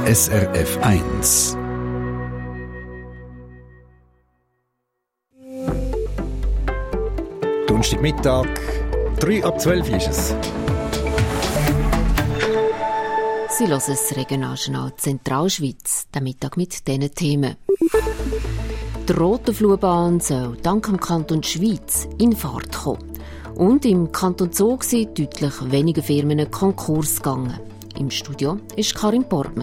SRF 1. Donnerstagmittag, 3:12 ist es. Sie hören das Regionaljournal Zentralschweiz, der Mittag mit diesen Themen. Die Rotenfluhbahn soll dank dem Kanton Schweiz in Fahrt kommen. Und im Kanton Zug sind deutlich weniger Firmen Konkurs gegangen. Im Studio ist Karin Portmann.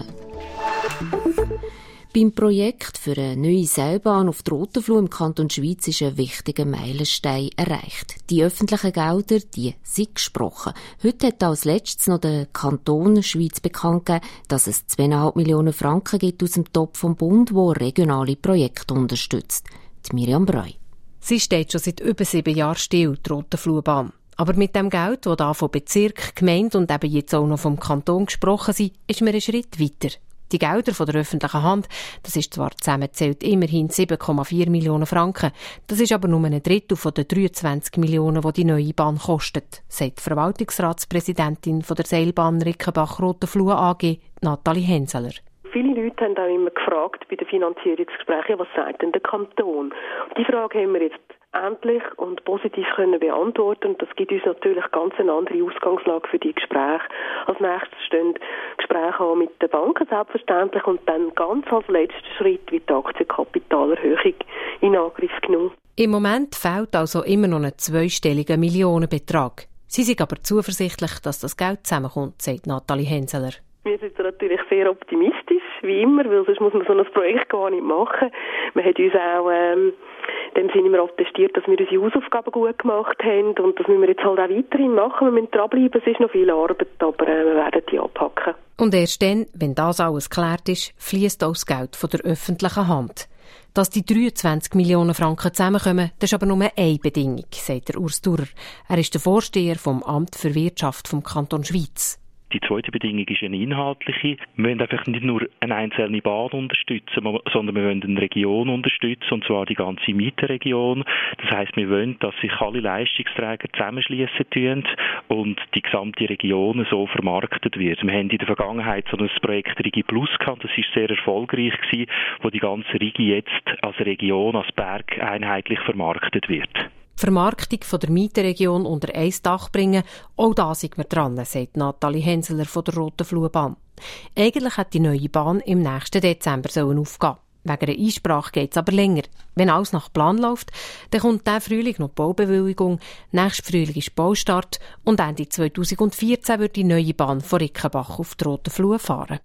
Beim Projekt für eine neue Seilbahn auf der Rotenfluh im Kanton Schweiz ist ein wichtiger Meilenstein erreicht. Die öffentlichen Gelder, die sind gesprochen. Heute hat als letztes noch der Kanton Schweiz bekannt gegeben, dass es 2,5 Millionen Franken gibt aus dem Topf vom Bund, der regionale Projekte unterstützt. Die Miriam Breu. Sie steht schon seit über 7 Jahren still, die Rotenfluhbahn. Aber mit dem Geld, das da von Bezirk, Gemeinde und eben jetzt auch noch vom Kanton gesprochen sind, ist man einen Schritt weiter. Die Gelder von der öffentlichen Hand, das ist zwar zusammengezählt immerhin 7,4 Millionen Franken, das ist aber nur ein Drittel von den 23 Millionen, die die neue Bahn kostet, sagt die Verwaltungsratspräsidentin von der Seilbahn Rickenbach-Rotenfluh AG, Nathalie Henseler. Viele Leute haben auch immer gefragt bei den Finanzierungsgesprächen, was sagt denn der Kanton? Die Frage haben wir jetzt endlich und positiv können beantworten. Und das gibt uns natürlich ganz eine andere Ausgangslage für die Gespräche. Als nächstes stehen Gespräche auch mit den Banken selbstverständlich und dann ganz als letzter Schritt wird die Aktienkapitalerhöhung in Angriff genommen. Im Moment fehlt also immer noch ein zweistelliger Millionenbetrag. Sie sind aber zuversichtlich, dass das Geld zusammenkommt, sagt Nathalie Henseler. Wir sind natürlich sehr optimistisch, wie immer, weil sonst muss man so ein Projekt gar nicht machen. Man hat uns auch in dem Sinne immer attestiert, dass wir unsere Hausaufgaben gut gemacht haben und das müssen wir jetzt halt auch weiterhin machen. Wir müssen dranbleiben, es ist noch viel Arbeit, aber wir werden die anpacken. Und erst dann, wenn das alles geklärt ist, fließt auch das Geld von der öffentlichen Hand. Dass die 23 Millionen Franken zusammenkommen, das ist aber nur eine Bedingung, sagt der Urs Durer. Er ist der Vorsteher vom Amt für Wirtschaft vom Kanton Schweiz. Die zweite Bedingung ist eine inhaltliche. Wir wollen einfach nicht nur eine einzelne Bahn unterstützen, sondern wir wollen eine Region unterstützen, und zwar die ganze Mietenregion. Das heisst, wir wollen, dass sich alle Leistungsträger zusammenschliessen tun und die gesamte Region so vermarktet wird. Wir haben in der Vergangenheit so ein Projekt Rigi Plus gehabt, das ist sehr erfolgreich gewesen, wo die ganze Rigi jetzt als Region, als Berg einheitlich vermarktet wird. Die Vermarktung von der Mietenregion unter ein Dach bringen, auch da sind wir dran, sagt Nathalie Henseler von der Rotenfluhbahn. Eigentlich hat die neue Bahn im nächsten Dezember aufgehen. Wegen einer Einsprache geht es aber länger. Wenn alles nach Plan läuft, dann kommt diesen Frühling noch die Baubewilligung, nächsten Frühling ist Baustart und Ende 2014 wird die neue Bahn von Rickenbach auf die Rotenfluh fahren.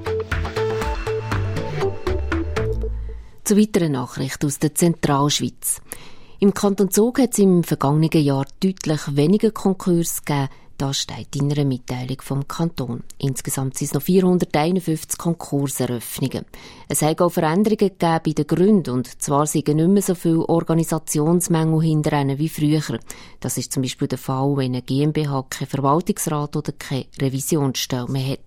Zu weiteren Nachrichten aus der Zentralschweiz. Im Kanton Zug hat es im vergangenen Jahr deutlich weniger Konkurse gegeben. Das steht in einer Mitteilung vom Kanton. Insgesamt sind es noch 451 Konkurseröffnungen. Es hat auch Veränderungen gegeben bei den Gründen, und zwar sind nicht mehr so viele Organisationsmängel hinter ihnen wie früher. Das ist zum Beispiel der Fall, wenn eine GmbH keinen Verwaltungsrat oder keine Revisionsstelle mehr hat.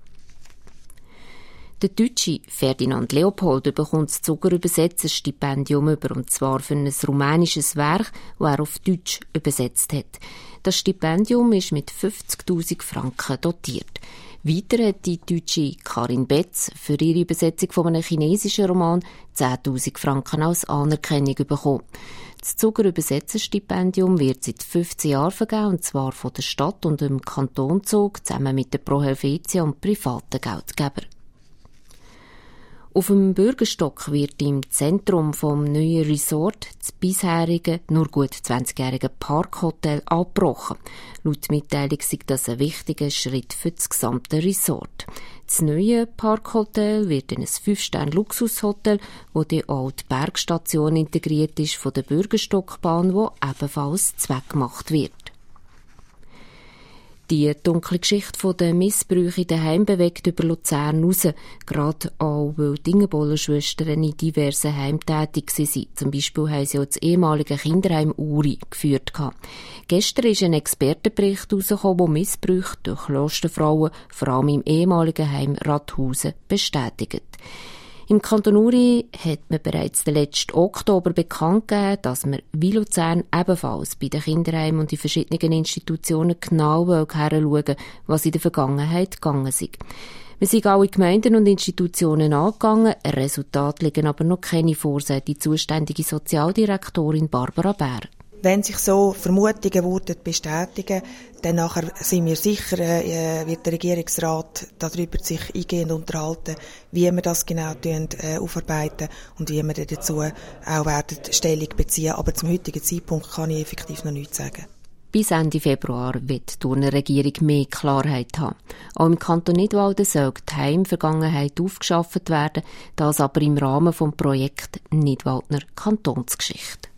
Der Deutsche Ferdinand Leopold bekommt das Zuger Übersetzerstipendium über, und zwar für ein rumänisches Werk, das er auf Deutsch übersetzt hat. Das Stipendium ist mit 50'000 Franken dotiert. Weiter hat die Deutsche Karin Betz für ihre Übersetzung von einem chinesischen Roman 10'000 Franken als Anerkennung bekommen. Das Zuger Übersetzerstipendium wird seit 15 Jahren vergeben, und zwar von der Stadt und dem Kanton Zug zusammen mit der Pro Helvetia und privaten Geldgebern. Auf dem Bürgerstock wird im Zentrum vom neuen Resort das bisherige, nur gut 20-jährige Parkhotel abgebrochen. Laut Mitteilung ist das ein wichtiger Schritt für das gesamte Resort. Das neue Parkhotel wird in ein 5-Sterne-Luxushotel, wo die alte Bergstation integriert ist von der Bürgerstockbahn, wo ebenfalls zweckgemacht wird. Die dunkle Geschichte der Missbrüche daheim bewegt über Luzern raus, gerade auch, weil die Ingebollen-Schwestern in diversen Heimen tätig waren. Zum Beispiel haben sie auch das ehemalige Kinderheim Uri geführt. Gestern ist ein Expertenbericht herausgekommen, der Missbrüche durch Klosterfrauen, vor allem im ehemaligen Heim Rathausen, bestätigt. Im Kanton Uri hat man bereits den letzten Oktober bekannt gegeben, dass man wie Luzern ebenfalls bei den Kinderheimen und in verschiedenen Institutionen genau hinschauen, was in der Vergangenheit gegangen ist. Wir sind alle Gemeinden und Institutionen angegangen, Resultate liegen aber noch keine vor, sagt die zuständige Sozialdirektorin Barbara Bär. Wenn sich so Vermutungen würden bestätigen, dann nachher sind wir sicher, wird der Regierungsrat darüber sich eingehend unterhalten, wie wir das genau aufarbeiten und wie wir dazu auch werden Stellung beziehen. Aber zum heutigen Zeitpunkt kann ich effektiv noch nichts sagen. Bis Ende Februar wird die Regierung mehr Klarheit haben. Auch im Kanton Nidwalden soll die Heimvergangenheit aufgeschafft werden, das aber im Rahmen des Projekts Nidwaldner Kantonsgeschichte.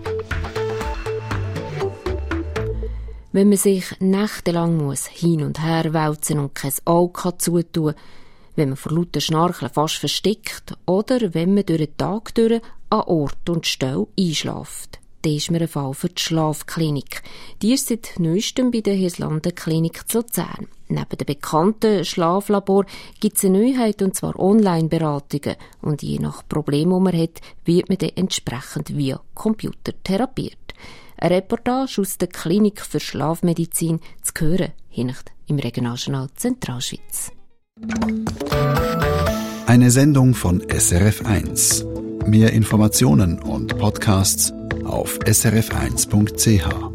Wenn man sich nächtelang muss hin und her wälzen und kein Auge zutun kann, wenn man vor lauter Schnarchen fast verstickt oder wenn man durch den Tag durch an Ort und Stelle einschläft. Das ist mir ein Fall für die Schlafklinik. Die ist seit neuestem bei der Hirslanden Klinik zu Luzern. Neben dem bekannten Schlaflabor gibt es eine Neuheit, und zwar Online-Beratungen. Und je nach Problem, das man hat, wird man dann entsprechend via Computer therapiert. Eine Reportage aus der Klinik für Schlafmedizin zu hören, hier im Regionaljournal Zentralschweiz. Eine Sendung von SRF 1. Mehr Informationen und Podcasts auf srf1.ch.